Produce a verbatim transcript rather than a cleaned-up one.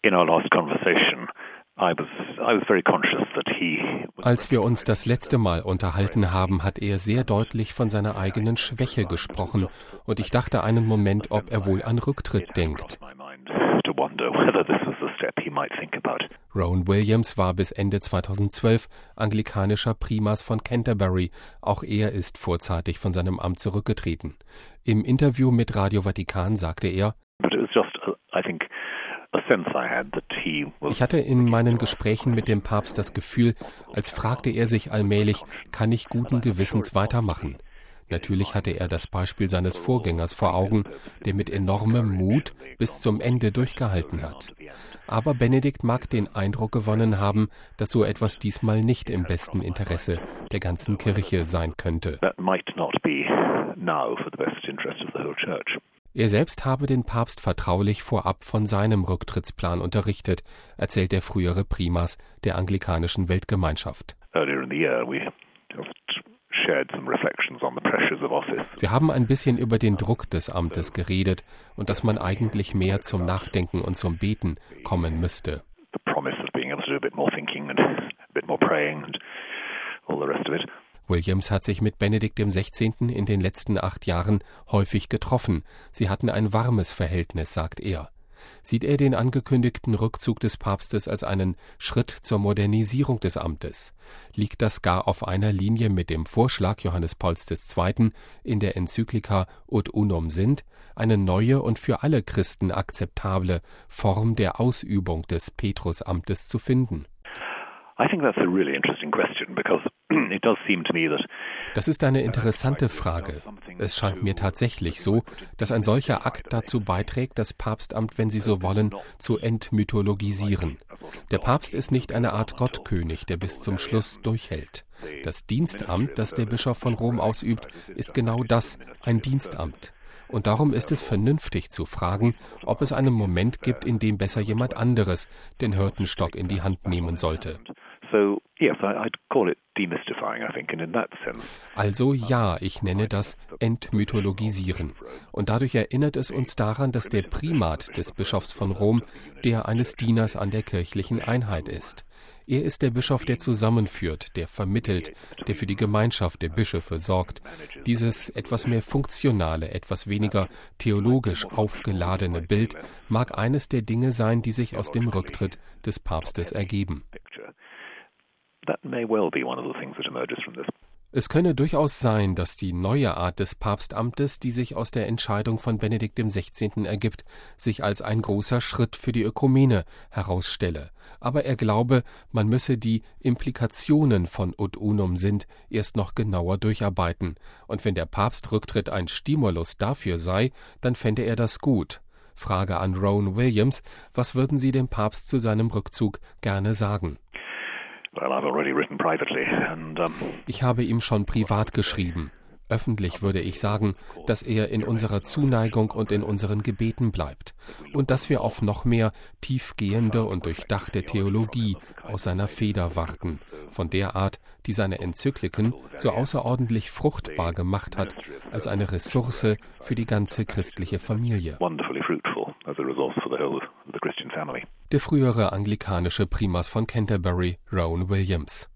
Als wir uns das letzte Mal unterhalten haben, hat er sehr deutlich von seiner eigenen Schwäche gesprochen und ich dachte einen Moment, ob er wohl an Rücktritt denkt. Rowan Williams war bis Ende zweitausendzwölf anglikanischer Primas von Canterbury. Auch er ist vorzeitig von seinem Amt zurückgetreten. Im Interview mit Radio Vatikan sagte er: Ich hatte in meinen Gesprächen mit dem Papst das Gefühl, als fragte er sich allmählich, kann ich guten Gewissens weitermachen? Natürlich hatte er das Beispiel seines Vorgängers vor Augen, der mit enormem Mut bis zum Ende durchgehalten hat. Aber Benedikt mag den Eindruck gewonnen haben, dass so etwas diesmal nicht im besten Interesse der ganzen Kirche sein könnte. Er selbst habe den Papst vertraulich vorab von seinem Rücktrittsplan unterrichtet, erzählt der frühere Primas der anglikanischen Weltgemeinschaft. Wir haben ein bisschen über den Druck des Amtes geredet und dass man eigentlich mehr zum Nachdenken und zum Beten kommen müsste. Williams hat sich mit Benedikt dem Sechzehnten in den letzten acht Jahren häufig getroffen. Sie hatten ein warmes Verhältnis, sagt er. Sieht er den angekündigten Rückzug des Papstes als einen Schritt zur Modernisierung des Amtes? Liegt das gar auf einer Linie mit dem Vorschlag Johannes Pauls der Zweite. in der Enzyklika Ut Unum Sint, eine neue und für alle Christen akzeptable Form der Ausübung des Petrusamtes zu finden? Das ist eine interessante Frage. Es scheint mir tatsächlich so, dass ein solcher Akt dazu beiträgt, das Papstamt, wenn Sie so wollen, zu entmythologisieren. Der Papst ist nicht eine Art Gottkönig, der bis zum Schluss durchhält. Das Dienstamt, das der Bischof von Rom ausübt, ist genau das, ein Dienstamt. Und darum ist es vernünftig zu fragen, ob es einen Moment gibt, in dem besser jemand anderes den Hirtenstock in die Hand nehmen sollte. Also ja, ich nenne das Entmythologisieren. Und dadurch erinnert es uns daran, dass der Primat des Bischofs von Rom der eines Dieners an der kirchlichen Einheit ist. Er ist der Bischof, der zusammenführt, der vermittelt, der für die Gemeinschaft der Bischöfe sorgt. Dieses etwas mehr funktionale, etwas weniger theologisch aufgeladene Bild mag eines der Dinge sein, die sich aus dem Rücktritt des Papstes ergeben. Es könne durchaus sein, dass die neue Art des Papstamtes, die sich aus der Entscheidung von Benedikt dem Sechzehnten ergibt, sich als ein großer Schritt für die Ökumene herausstelle. Aber er glaube, man müsse die Implikationen von Ut Unum Sint erst noch genauer durcharbeiten. Und wenn der Papstrücktritt ein Stimulus dafür sei, dann fände er das gut. Frage an Rowan Williams: Was würden Sie dem Papst zu seinem Rückzug gerne sagen? Ich habe ihm schon privat geschrieben. Öffentlich würde ich sagen, dass er in unserer Zuneigung und in unseren Gebeten bleibt und dass wir auf noch mehr tiefgehende und durchdachte Theologie aus seiner Feder warten, von der Art, die seine Enzykliken so außerordentlich fruchtbar gemacht hat, als eine Ressource für die ganze christliche Familie. Der frühere anglikanische Primas von Canterbury, Rowan Williams.